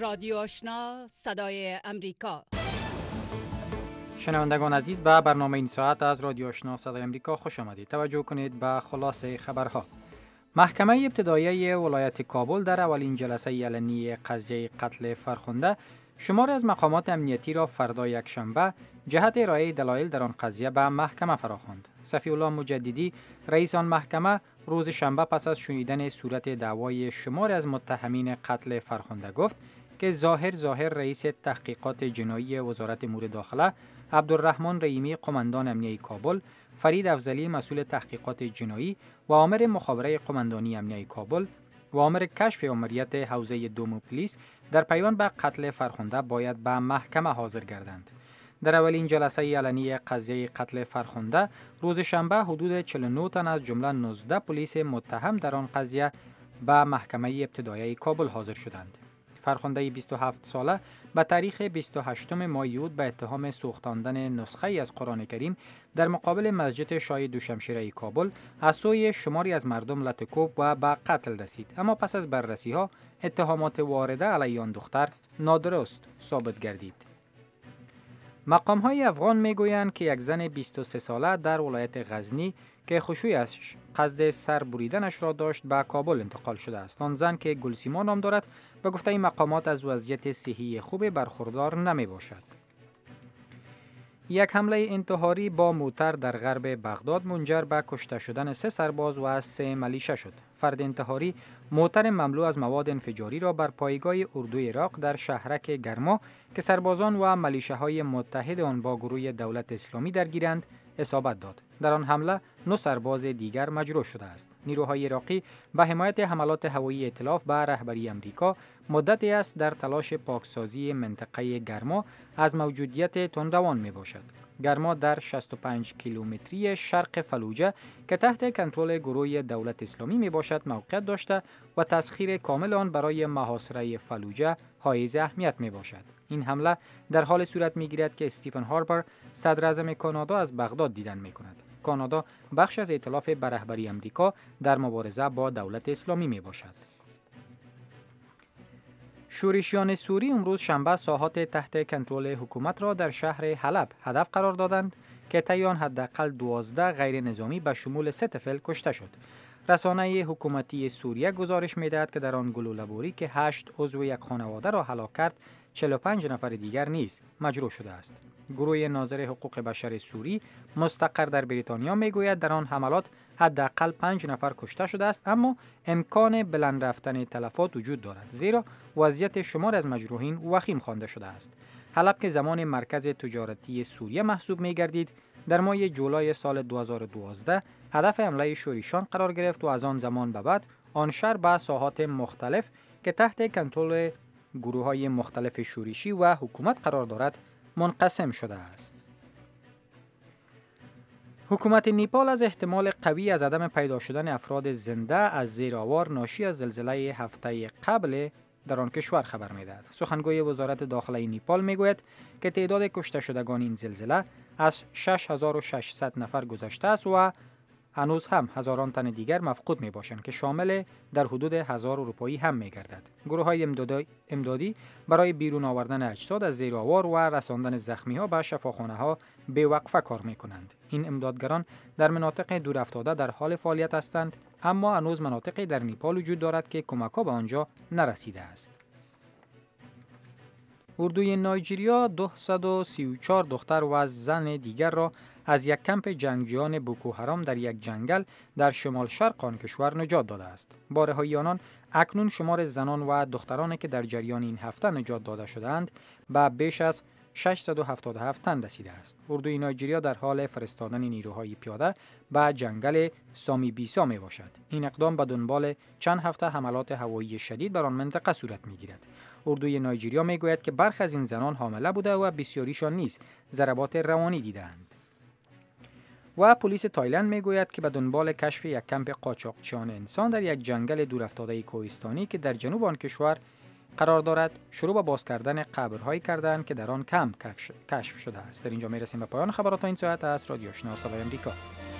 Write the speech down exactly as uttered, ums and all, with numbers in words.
رادیو آشنا صدای امریکا. شنوندگان عزیز، به برنامه این ساعت از رادیو آشنا صدای امریکا خوش آمدید. توجه کنید به خلاصه خبرها. محکمه ابتدایی ولایت کابل در اولین جلسه علنی قضیه قتل فرخنده شمار از مقامات امنیتی را فردا یکشنبه جهت ارائه دلایل در آن قضیه به محکمه فراخواند. صفی الله مجددی رئیس آن محکمه روز شنبه پس از شنیدن صورت دعوای شمار از متهمین قتل فرخنده گفت که ظاهر ظاهر رئیس تحقیقات جنایی وزارت امور داخله، عبدالرحمن رحیمی قماندان امنیه کابل، فرید افضلی مسئول تحقیقات جنایی و آمر مخابره قماندانی امنیه کابل و آمر کشف آمریت حوزه دوم پلیس در پیوند به قتل فرخنده باید به محکمه حاضر گردند. در اولین جلسه علنی قضیه قتل فرخنده روز شنبه حدود چهل و نه تن از جمله نوزده پلیس متهم در آن قضیه به محکمه ابتدایی کابل حاضر شدند. فرخنده بیست و هفت ساله به تاریخ بیست و هشتم ماه اوت به اتهام سوختاندن نسخه از قرآن کریم در مقابل مسجد شاه دوشمشیره کابل از سوی شماری از مردم لطکوب و به قتل رسید، اما پس از بررسی ها اتهامات وارده علیه آن دختر نادرست ثابت گردید. مقام های افغان می گویند که یک زن بیست و سه ساله در ولایت غزنی که خشویش قصد سر بریدنش را داشت به کابل انتقال شده است. آن زن که گلسیما نام دارد به گفته مقامات از وضعیت صحی خوب برخوردار نمی باشد. یک حمله انتحاری با موتر در غرب بغداد منجر به کشته شدن سه سرباز و سه ملیشه شد. فرد انتحاری موتر مملو از مواد انفجاری را بر پایگاه اردوی عراق در شهرک گرما که سربازان و ملیشه های متحد آن با گروه دولت اسلامی درگیرند اصابت داد. در آن حمله نه سرباز دیگر مجروح شده است. نیروهای عراقی به حمایت حملات هوایی ائتلاف به رهبری امریکا مدتی است در تلاش پاکسازی منطقه گرما از موجودیت تندروان می باشد. گرما در شصت و پنج کیلومتری شرق فلوجه که تحت کنترل گروه دولت اسلامی می باشد موقعیت داشته و تسخیر کامل آن برای محاصره فلوجه حائز اهمیت می باشد. این حمله در حال صورت می گیرد که استیفن هارپر صدر اعظم کانادا از بغداد دیدن می کند. کانادا بخش از ائتلاف به رهبری امریکا در مبارزه با دولت اسلامی می باشد. شورشیان سوری امروز شنبه ساحات تحت کنترل حکومت را در شهر حلب هدف قرار دادند که طی آن حداقل دوازده غیر نظامی به شمول سه طفل کشته شد. رسانه حکومتی سوریه گزارش می‌دهد که در آن گلوله‌باری که هشت عضو یک خانواده را هلاک کرد، چهل و پنج نفر دیگر نیز مجروح شده است. گروه ناظر حقوق بشر سوری مستقر در بریتانیا میگوید در آن حملات حداقل پنج نفر کشته شده است، اما امکان بلند رفتن تلفات وجود دارد، زیرا وضعیت شمار از مجروحین وخیم خوانده شده است. حلب که زمان مرکز تجارتی سوریه محسوب می‌گردید، در ماه جولای سال دو هزار و دوازده هدف حمله شورشیان قرار گرفت و از آن زمان به بعد آن شهر به ساحات مختلف که تحت کنترل گروه‌های مختلف شورشی و حکومت قرار دارد منقسم شده است. حکومت نیپال از احتمال قوی از عدم پیدا شدن افراد زنده از زیر آوار ناشی از زلزله هفته قبل در آن کشور خبر می‌دهد. سخنگوی وزارت داخله نیپال میگوید که تعداد کشته شدگان این زلزله از شش هزار و ششصد نفر گذشته است و هنوز هم هزاران تن دیگر مفقود می باشند که شامل در حدود هزار اروپایی هم می گردد. گروه های امدادی برای بیرون آوردن اجساد از زیر آوار و رساندن زخمی ها به شفاخانه ها به وقفه کار می کنند. این امدادگران در مناطق دور افتاده در حال فعالیت هستند، اما هنوز مناطقی در نیپال وجود دارد که کمک ها به آنجا نرسیده است. اردوی نایجریا دویست و سی و چهار دختر و زن دیگر را از یک کمپ جنگجویان بوکو حرام در یک جنگل در شمال شرق آن کشور نجات داده است. باره‌های آنان اکنون شمار زنان و دخترانی که در جریان این هفته نجات داده شدند به بیش از ششصد و هفتاد و هفت تن رسیده است. اردوی نایجریا در حال فرستادن نیروهای پیاده به جنگل سامی بیسا می باشد. این اقدام به دنبال چند هفته حملات هوایی شدید بر آن منطقه صورت می گیرد. اردوی نایجریا می گوید که برخی از این زنان حامله بوده و بسیاریشان نیز ضربات روانی دیدند. و پلیس تایلند می گوید که به دنبال کشف یک کمپ قاچاقچیان انسان در یک جنگل دورافتاده کوهستانی که در جنوب آن کشور قرار دارد شروع به باز کردن قبرهایی کردند که در آن کمپ کشف شده است. در اینجا می رسیم به پایان خبرات این ساعت از رادیو آشنا صدای امریکا.